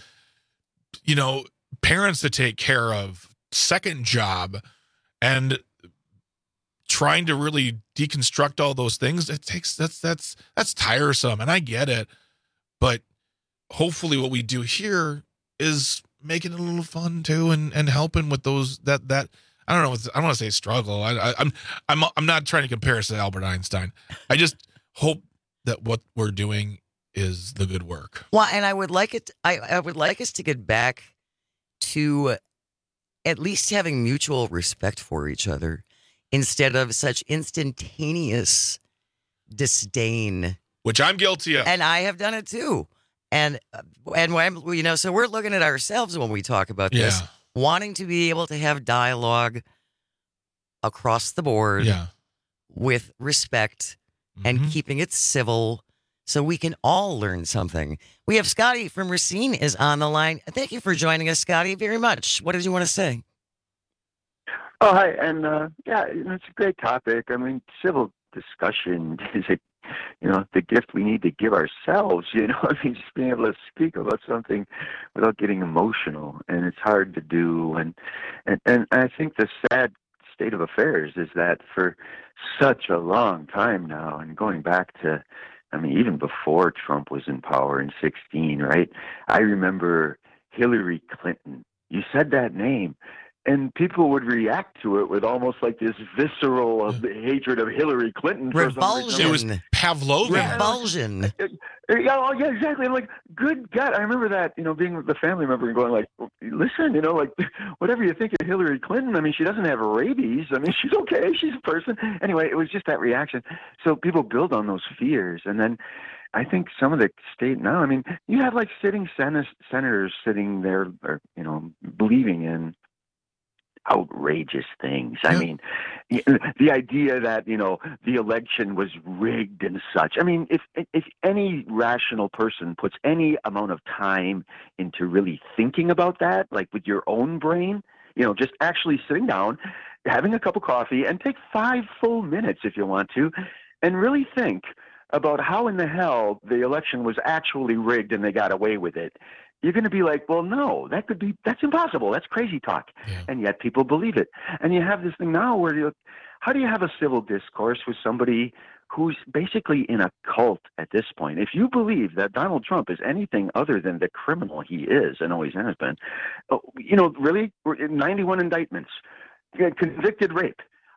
parents to take care of, second job, and trying to really deconstruct all those things. That's tiresome. And I get it, but hopefully what we do here is making it a little fun too, and helping with those that I don't know. I don't want to say struggle. I'm not trying to compare us to Albert Einstein. I just hope that what we're doing is the good work. Well, and I would like it. I would like us to get back to at least having mutual respect for each other instead of such instantaneous disdain, which I'm guilty of, and I have done it too. And when, so we're looking at ourselves when we talk about this, wanting to be able to have dialogue across the board with respect and keeping it civil so we can all learn something. We have Scotty from Racine is on the line. Thank you for joining us, Scotty, very much. What did you want to say? Oh, hi. And it's a great topic. I mean, civil discussion is the gift we need to give ourselves, I mean, just being able to speak about something without getting emotional, and it's hard to do. And I think the sad state of affairs is that for such a long time now, and going back to, I mean, even before Trump was in power in 2016, right? I remember Hillary Clinton. You said that name, and people would react to it with almost like this visceral hatred of Hillary Clinton. Revulsion. It was Pavlovian. Revulsion. Yeah, exactly. I'm like, good God. I remember that, being with the family member and going like, listen, whatever you think of Hillary Clinton, I mean, she doesn't have rabies. I mean, she's okay. She's a person. Anyway, it was just that reaction. So people build on those fears. And then I think some of the state now, I mean, you have like sitting senators sitting there, believing in outrageous things. I mean, the idea that, the election was rigged and such. I mean, if any rational person puts any amount of time into really thinking about that, like with your own brain, just actually sitting down, having a cup of coffee, and take 5 full minutes if you want to, and really think about how in the hell the election was actually rigged and they got away with it, you're going to be like, well, no, that's impossible. That's crazy talk. Yeah. And yet people believe it. And you have this thing now where how do you have a civil discourse with somebody who's basically in a cult at this point? If you believe that Donald Trump is anything other than the criminal he is and always has been, really, 91 indictments, convicted rape.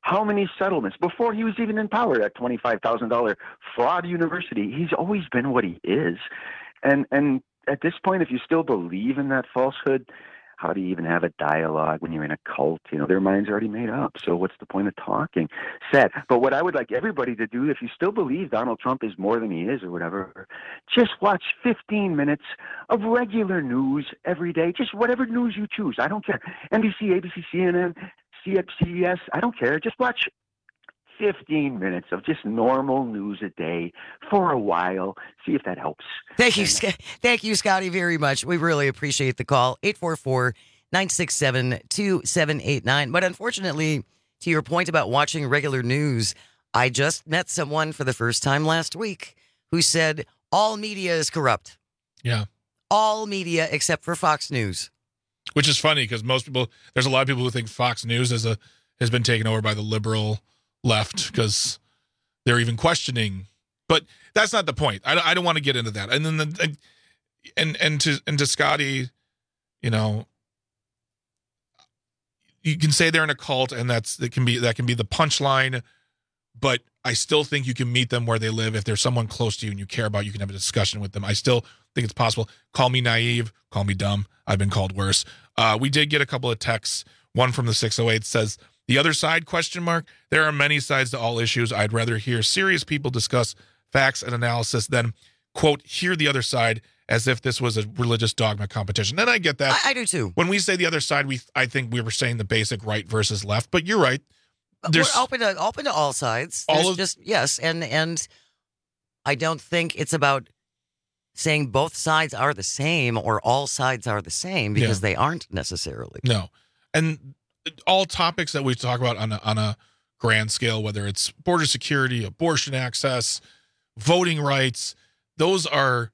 How many settlements before he was even in power? That $25,000 fraud university. He's always been what he is, and at this point, if you still believe in that falsehood, how do you even have a dialogue when you're in a cult? You know, their mind's already made up. So what's the point of talking? Sad. But what I would like everybody to do, if you still believe Donald Trump is more than he is or whatever, just watch 15 minutes of regular news every day. Just whatever news you choose. I don't care. NBC, ABC, CNN, CBS. I don't care. Just watch 15 minutes of just normal news a day for a while. See if that helps. Thank you, Scotty, very much. We really appreciate the call. 844-967-2789. But unfortunately, to your point about watching regular news, I just met someone for the first time last week who said all media is corrupt. Yeah. All media except for Fox News. Which is funny because there's a lot of people who think Fox News has been taken over by the liberal left because they're even questioning, but that's not the point. I don't want to get into that. And then and to Scotty, you know, you can say they're in a cult, and that can be the punchline. But I still think you can meet them where they live. If there's someone close to you and you care about, you can have a discussion with them. I still think it's possible. Call me naive, call me dumb. I've been called worse. We did get a couple of texts. One from the 608 says, "The other side, ? There are many sides to all issues. I'd rather hear serious people discuss facts and analysis than, quote, hear the other side as if this was a religious dogma competition." And I get that. I do too. When we say the other side, I think we were saying the basic right versus left, but you're right. We're open to all sides. Yes, and I don't think it's about saying both sides are the same or all sides are the same, because they aren't necessarily. No. And all topics that we talk about on a grand scale, whether it's border security, abortion access, voting rights, those are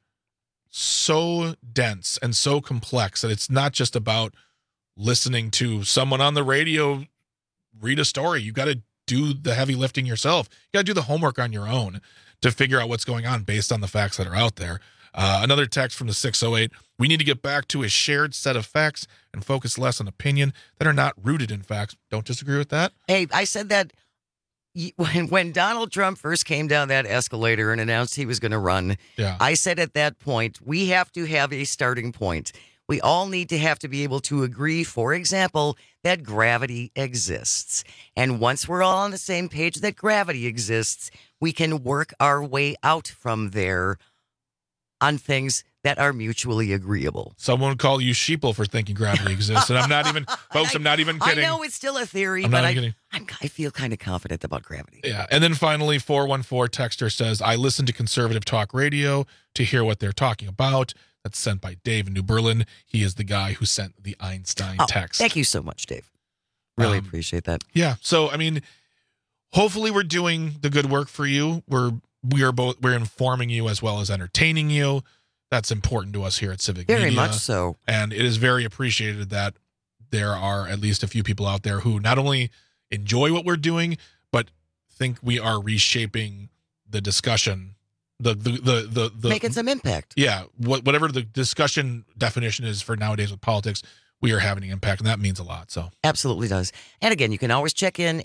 so dense and so complex that it's not just about listening to someone on the radio read a story. You got to do the heavy lifting yourself. You got to do the homework on your own to figure out what's going on based on the facts that are out there. Another text from the 608, "We need to get back to a shared set of facts and focus less on opinion that are not rooted in facts." Don't disagree with that? Hey, I said that when Donald Trump first came down that escalator and announced he was going to run. Yeah. I said at that point, we have to have a starting point. We all need to have to be able to agree, for example, that gravity exists. And once we're all on the same page that gravity exists, we can work our way out from there on things that are mutually agreeable. Someone call you sheeple for thinking gravity exists. And I'm not even, folks, I'm not even kidding. I know it's still a theory, I'm but not even kidding. I feel kind of confident about gravity. Yeah. And then finally, 414 texter says, "I listen to conservative talk radio to hear what they're talking about." That's sent by Dave in New Berlin. He is the guy who sent the Einstein text. Thank you so much, Dave. Really appreciate that. Yeah. So, I mean, hopefully we're doing the good work for you. We're informing you as well as entertaining you. That's important to us here at Civic Media. Very much so. And it is very appreciated that there are at least a few people out there who not only enjoy what we're doing, but think we are reshaping the discussion. The making some impact. Yeah. Whatever the discussion definition is for nowadays with politics, we are having an impact, and that means a lot. So absolutely does. And again, you can always check in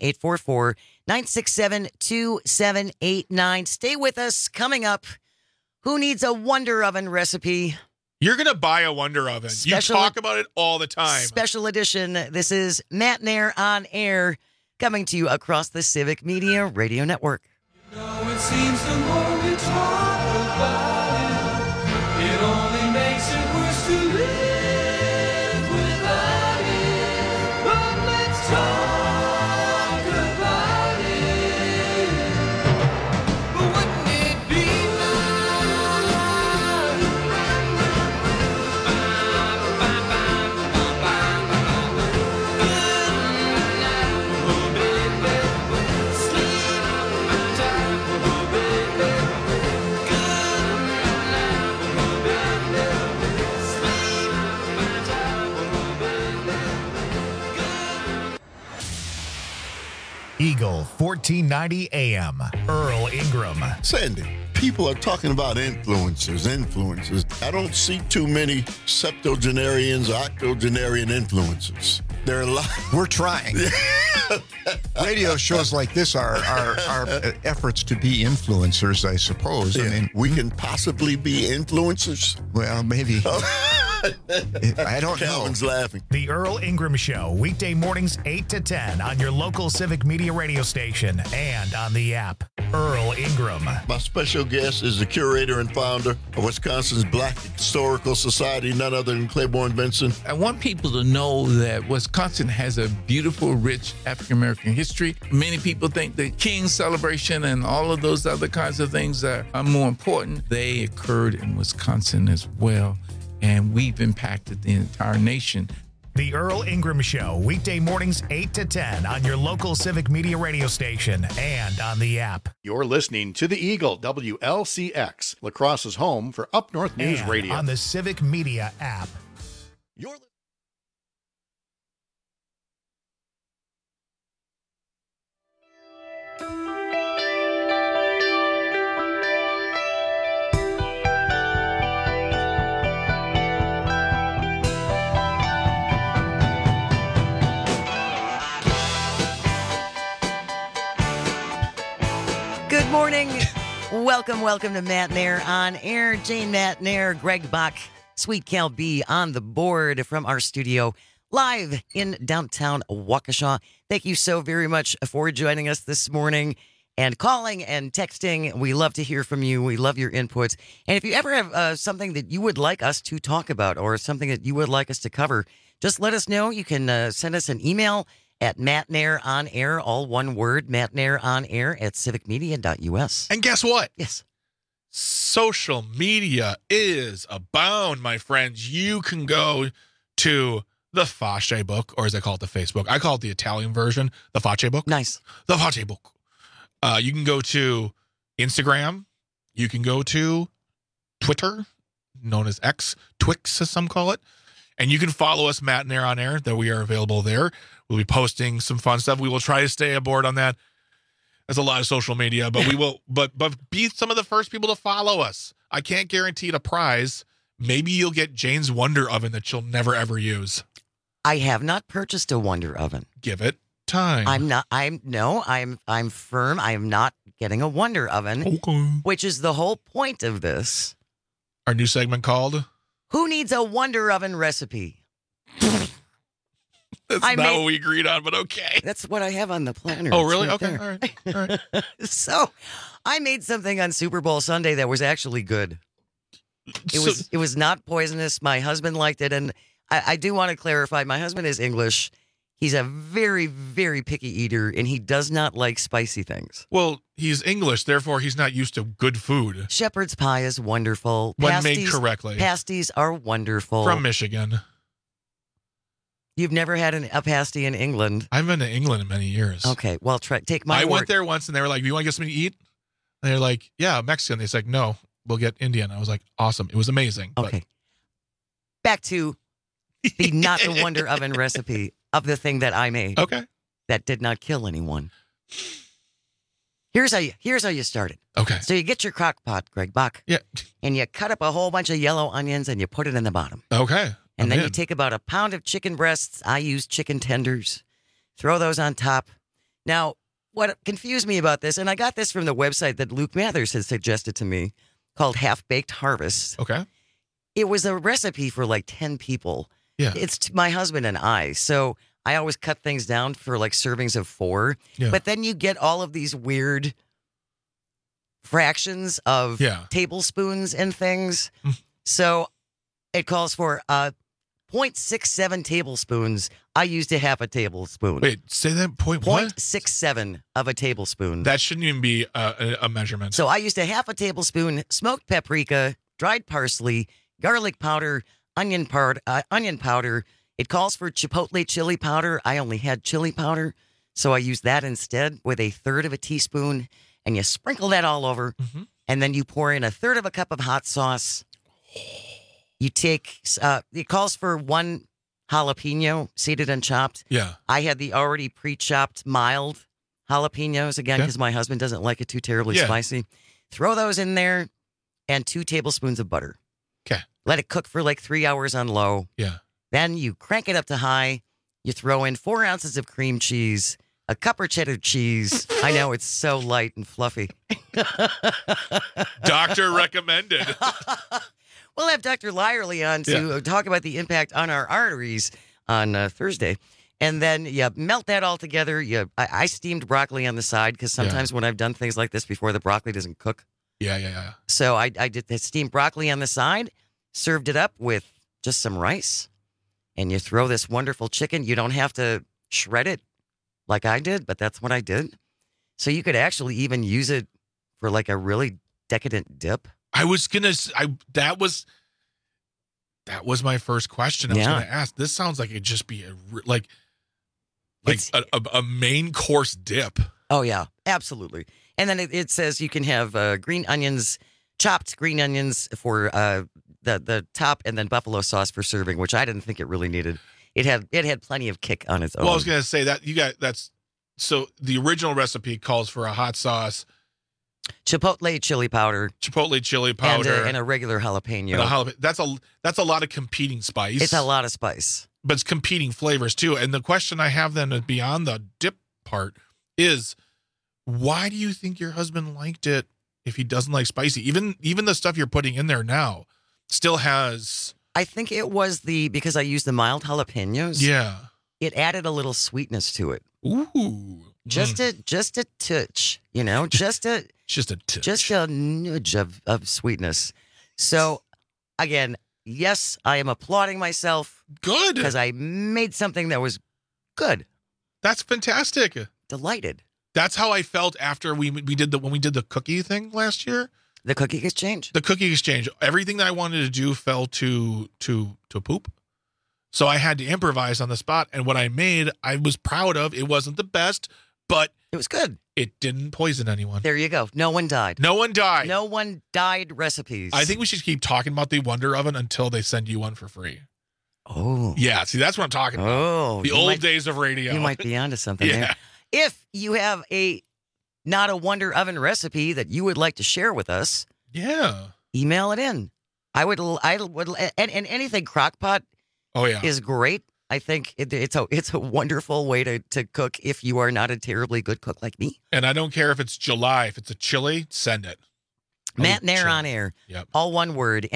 844-967-2789. Stay with us. Coming up, who needs a Wonder Oven recipe? You're going to buy a Wonder Oven. You talk about it all the time. Special edition. This is Matt Nair on Air, coming to you across the Civic Media Radio Network. It seems the more we talk about it, it only makes it worse to live without it. But let's talk about it. But wouldn't it be 1490 AM. Earl Ingram. Sandy, people are talking about influencers. I don't see too many septuagenarians or octogenarian influencers. There are a lot. We're trying. Radio shows like this are efforts to be influencers, I suppose. Yeah. I mean, we can possibly be influencers. Well, maybe. I don't know. Calvin's laughing. The Earl Ingram Show, weekday mornings 8 to 10 on your local Civic Media radio station and on the app. Earl Ingram. My special guest is the curator and founder of Wisconsin's Black Historical Society, none other than Claiborne Benson. I want people to know that Wisconsin has a beautiful, rich African-American history. Many people think the King celebration and all of those other kinds of things are more important. They occurred in Wisconsin as well, and we've impacted the entire nation. The Earl Ingram Show, weekday mornings 8 to 10 on your local Civic Media radio station and on the app. You're listening to the Eagle, WLCX, La Crosse's home for Up North News And Radio. on the Civic Media app. Good morning. Welcome to Matt Nair on air. Jane Matt Nair, Greg Bach, Sweet Cal B on the board from our studio live in downtown Waukesha. Thank you so very much for joining us this morning and calling and texting. We love to hear from you. We love your inputs. And if you ever have something that you would like us to talk about or something that you would like us to cover, just let us know. You can send us an email at Matt Nair on air, all one word, Matt Nair on air at civicmedia.us. And guess what? Yes. Social media is abound, my friends. You can go to the Face Book, or as I call it, the Facebook. I call it the Italian version, the Face Book. Nice. The Face Book. You can go to Instagram. You can go to Twitter, known as X, Twix, as some call it. And you can follow us, Matt Nair on air, that we are available there. We'll be posting some fun stuff. We will try to stay aboard on that. There's a lot of social media, but we will, but be some of the first people to follow us. I can't guarantee a prize. Maybe you'll get Jane's Wonder Oven that she'll never ever use. I have not purchased a Wonder Oven. Give it time. I'm firm. I am not getting a Wonder Oven. Okay. Which is the whole point of this. Our new segment called Who Needs a Wonder Oven Recipe? That's not what we agreed on, but okay. That's what I have on the planner. Oh, It's really? right Okay. there. All right. So I made something on Super Bowl Sunday that was actually good. It was not poisonous. My husband liked it. And I do want to clarify, my husband is English. He's a very, very picky eater, and he does not like spicy things. Well, he's English, therefore he's not used to good food. Shepherd's pie is wonderful. When made correctly. Pasties are wonderful. From Michigan. You've never had a pasty in England. I've been to England in many years. Okay, well, take my word. I went there once, and they were like, "Do you want to get something to eat?" And they're like, "Yeah, Mexican." They said, "No, we'll get Indian." I was like, "Awesome!" It was amazing. Okay. Back to the not the Wonder Oven recipe of the thing that I made. Okay. That did not kill anyone. Here's how you start it. Okay. So you get your crock pot, Greg Bach. Yeah. And you cut up a whole bunch of yellow onions and you put it in the bottom. Okay. And then you take about a pound of chicken breasts. I use chicken tenders. Throw those on top. Now, what confused me about this, and I got this from the website that Luke Mathers had suggested to me, called Half Baked Harvest. Okay. It was a recipe for like 10 people. Yeah. It's my husband and I. So I always cut things down for like servings of 4. Yeah. But then you get all of these weird fractions of tablespoons and things. So it calls for 0.67 tablespoons. I used a half a tablespoon. Wait, say that point what? 0.67 of a tablespoon. That shouldn't even be a measurement. So I used a half a tablespoon smoked paprika, dried parsley, garlic powder, onion powder. It calls for chipotle chili powder. I only had chili powder, so I used that instead with a third of a teaspoon, and you sprinkle that all over, and then you pour in a third of a cup of hot sauce. You take, it calls for 1 jalapeno seeded and chopped. Yeah. I had the already pre-chopped mild jalapenos, again, because my husband doesn't like it too terribly spicy. Throw those in there and 2 tablespoons of butter. Okay. Let it cook for like 3 hours on low. Yeah. Then you crank it up to high. You throw in 4 ounces of cream cheese, a cup of cheddar cheese. I know, it's so light and fluffy. Doctor recommended. We'll have Dr. Lyerly on to talk about the impact on our arteries on Thursday. And then you melt that all together. I steamed broccoli on the side because sometimes when I've done things like this before, the broccoli doesn't cook. Yeah. So I did the steamed broccoli on the side, served it up with just some rice, and you throw this wonderful chicken. You don't have to shred it like I did, but that's what I did. So you could actually even use it for like a really decadent dip. I was gonna. That was my first question. I was gonna ask. This sounds like it'd just be a main course dip. Oh yeah, absolutely. And then it says you can have green onions, chopped green onions for the top, and then buffalo sauce for serving, which I didn't think it really needed. It had plenty of kick on its own. Well, I was gonna say that so the original recipe calls for a hot sauce. Chipotle chili powder, and a regular jalapeno. That's a lot of competing spice. It's a lot of spice, but it's competing flavors too. And the question I have then beyond the dip part is, why do you think your husband liked it if he doesn't like spicy? Even the stuff you're putting in there now still has. I think it was because I used the mild jalapenos. Yeah, it added a little sweetness to it. Ooh. Just a touch, just a touch. Just a nudge of sweetness. So, again, yes, I am applauding myself. Good. Because I made something that was good. That's fantastic. Delighted. That's how I felt after when we did the cookie thing last year. The cookie exchange. Everything that I wanted to do fell to poop. So I had to improvise on the spot, and what I made, I was proud of. It wasn't the best, but it was good. It didn't poison anyone. There you go. No one died. No one died recipes. I think we should keep talking about the Wonder Oven until they send you one for free. Oh. Yeah, see, that's what I'm talking about. Oh. The old days of radio. You might be onto something there. If you have not a Wonder Oven recipe that you would like to share with us, email it in. I would, and anything crockpot is great. I think it's a wonderful way to cook if you are not a terribly good cook like me. And I don't care if it's July. If it's a chili, send it. Matt Nair on air. Yep. All one word.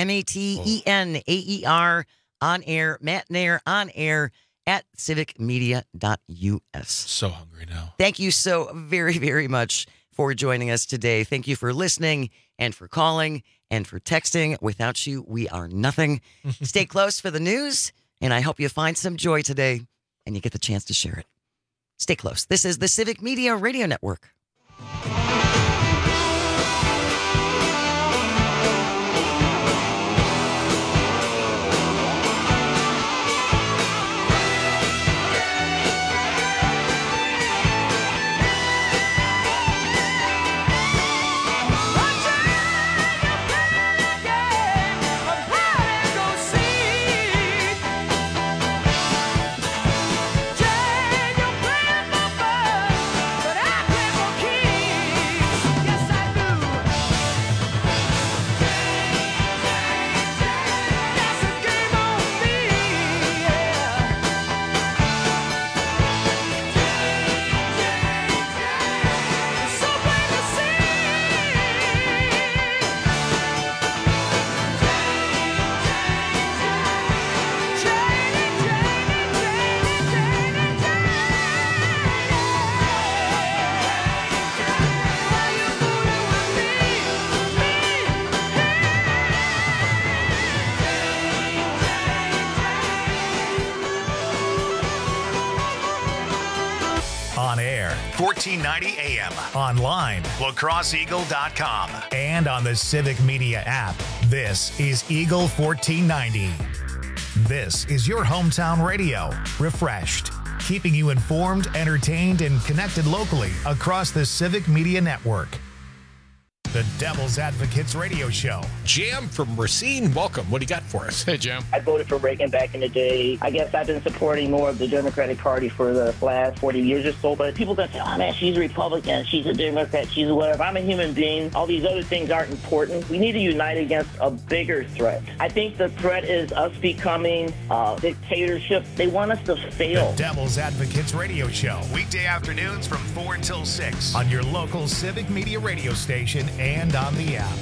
MATENAER on air. Matt Nair on air at civicmedia.us. So hungry now. Thank you so very, very much for joining us today. Thank you for listening and for calling and for texting. Without you, we are nothing. Stay close for the news. And I hope you find some joy today and you get the chance to share it. Stay close. This is the Civic Media Radio Network. On air, 1490 AM. Online, lacrosseeagle.com. And on the Civic Media app. This is Eagle 1490. This is your hometown radio. Refreshed. Keeping you informed, entertained, and connected locally across the Civic Media Network. The Devil's Advocates Radio Show. Jam from Racine, welcome. What do you got for us? Hey, Jam. I voted for Reagan back in the day. I guess I've been supporting more of the Democratic Party for the last 40 years or so. But people that say, oh, man, she's a Republican, she's a Democrat, she's a whatever. I'm a human being. All these other things aren't important. We need to unite against a bigger threat. I think the threat is us becoming a dictatorship. They want us to fail. The Devil's Advocates Radio Show. Weekday afternoons from 4 until 6 on your local Civic Media radio station and on the app.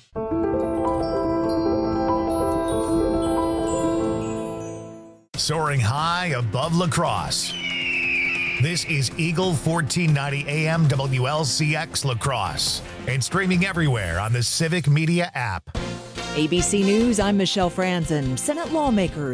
Soaring high above La Crosse. This is Eagle 1490 AM WLCX La Crosse and streaming everywhere on the Civic Media app. ABC News, I'm Michelle Franzen. Senate lawmakers